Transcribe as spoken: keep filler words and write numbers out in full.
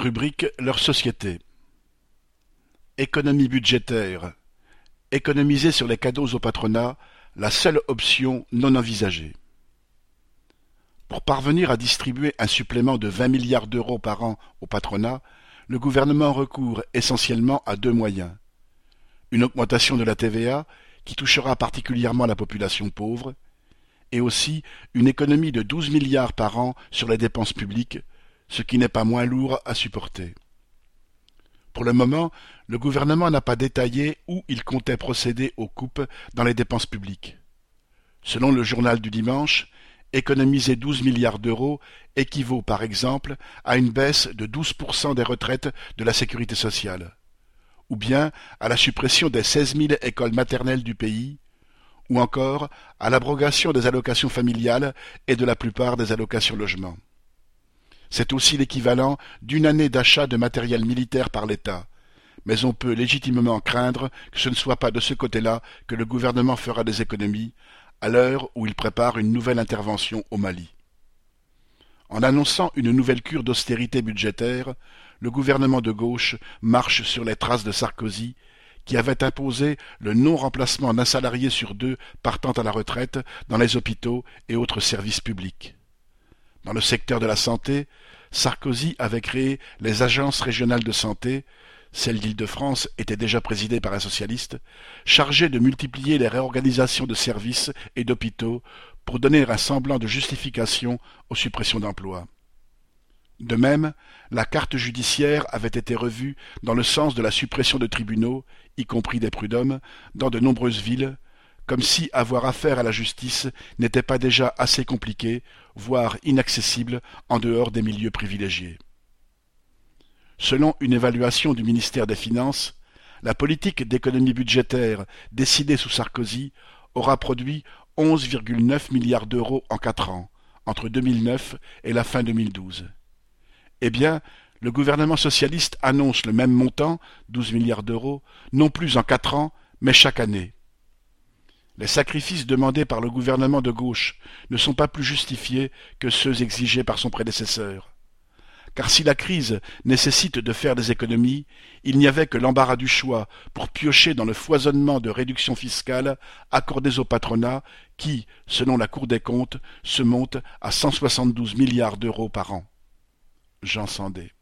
Rubrique leur société. Économie budgétaire. Économiser sur les cadeaux au patronat, la seule option non envisagée. Pour parvenir à distribuer un supplément de vingt milliards d'euros par an au patronat, le gouvernement recourt essentiellement à deux moyens. Une augmentation de la T V A, qui touchera particulièrement la population pauvre, et aussi une économie de douze milliards par an sur les dépenses publiques, ce qui n'est pas moins lourd à supporter. Pour le moment, le gouvernement n'a pas détaillé où il comptait procéder aux coupes dans les dépenses publiques. Selon le journal du dimanche, économiser douze milliards d'euros équivaut par exemple à une baisse de douze pour cent des retraites de la sécurité sociale, ou bien à la suppression des seize mille écoles maternelles du pays, ou encore à l'abrogation des allocations familiales et de la plupart des allocations logement. C'est aussi l'équivalent d'une année d'achat de matériel militaire par l'État, mais on peut légitimement craindre que ce ne soit pas de ce côté-là que le gouvernement fera des économies, à l'heure où il prépare une nouvelle intervention au Mali. En annonçant une nouvelle cure d'austérité budgétaire, le gouvernement de gauche marche sur les traces de Sarkozy, qui avait imposé le non-remplacement d'un salarié sur deux partant à la retraite dans les hôpitaux et autres services publics. Dans le secteur de la santé, Sarkozy avait créé les agences régionales de santé, celle d'Île-de-France était déjà présidée par un socialiste, chargées de multiplier les réorganisations de services et d'hôpitaux pour donner un semblant de justification aux suppressions d'emplois. De même, la carte judiciaire avait été revue dans le sens de la suppression de tribunaux, y compris des prud'hommes, dans de nombreuses villes, comme si avoir affaire à la justice n'était pas déjà assez compliqué, voire inaccessible en dehors des milieux privilégiés. Selon une évaluation du ministère des Finances, la politique d'économie budgétaire décidée sous Sarkozy aura produit onze virgule neuf milliards d'euros en quatre ans, entre deux mille neuf et la fin deux mille douze. Eh bien, le gouvernement socialiste annonce le même montant, douze milliards d'euros, non plus en quatre ans, mais chaque année. Les sacrifices demandés par le gouvernement de gauche ne sont pas plus justifiés que ceux exigés par son prédécesseur. Car si la crise nécessite de faire des économies, il n'y avait que l'embarras du choix pour piocher dans le foisonnement de réductions fiscales accordées au patronat qui, selon la Cour des comptes, se monte à cent soixante-douze milliards d'euros par an. Jean Sandé.